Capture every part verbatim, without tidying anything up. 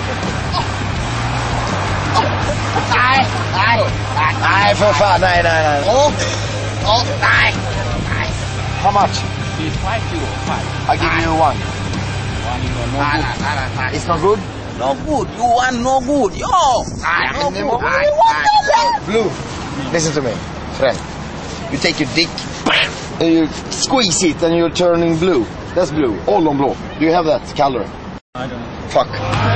Nej, nej, nej. Nej, för fan, nej, nej, nej. Åh, åh, nej. Nej. How much? It's five euro. Five. I give you one. One euro. No Nej, good. nej, nej, nej. It's not good? No good. You want no good. Yo. Nej, No nej, good. nej, nej. Blue. Listen to me, friend. You take your dick and you squeeze it and you're turning blue. That's blue. Ollonblå. Do you have that color? I don't know. Fuck.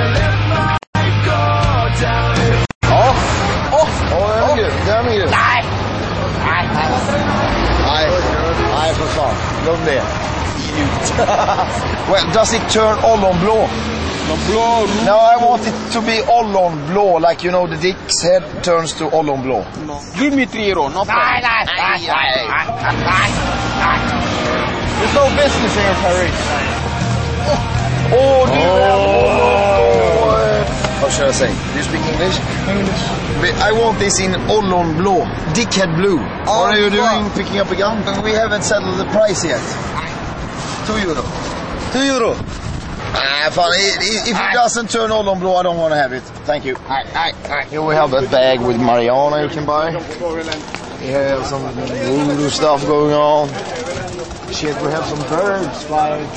Ja. Åh, åh, den är grym. Den är grym. Nej. Nej, nej. Nej, nej för fan. Lugn ner. Well, does it turn ollonblå? No blow. No, I want it to be ollonblå, like you know the dick's head turns to ollonblå. No. Give me three euro. No problem. Nej, nej, nej, nej, nej, nej, nej. There's no business here in Paris. Oh, do you have... How should I say? Do you speak English? English. But I want this in ollonblå. Dickhead blue. What are you doing picking up a gun? We haven't settled the price yet. Two euro. Two euro. Ah, fan. If it doesn't turn ollonblå, I don't want to have it. Thank you. Nej, nej, nej. Here we have a bag with marijuana you can buy. We have some voodoo stuff going on. Shit, we have some birds flying.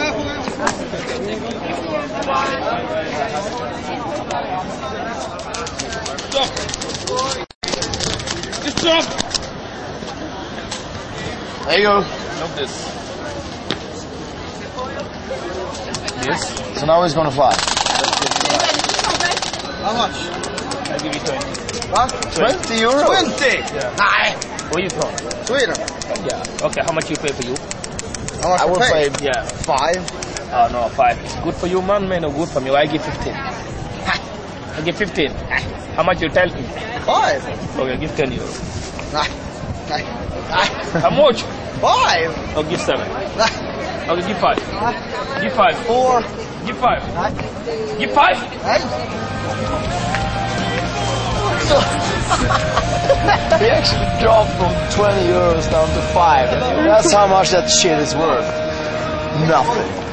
Stop. Stop. There you go. Look this. Yes. So now it's gonna fly. How much? I give you twenty. What? twenty euro? twenty? Yeah. Nej. Where you from? Sweden. Yeah. Okay. How much you pay for you? How much I you will pay? pay Yeah. five. Oh no, five. It's good for you, man. Man, no good for me. I give fifteen. I give fifteen. How much you tell me? Five. Okay, give ten euro. Nej. Nej. Nej. How much? Five. Oh, give seven. Nej. Okay, give five. Give five. Four. Give five. Nej. Give five. Nej. We actually dropped from twenty euros down to five. That's how much that shit is worth. Nothing.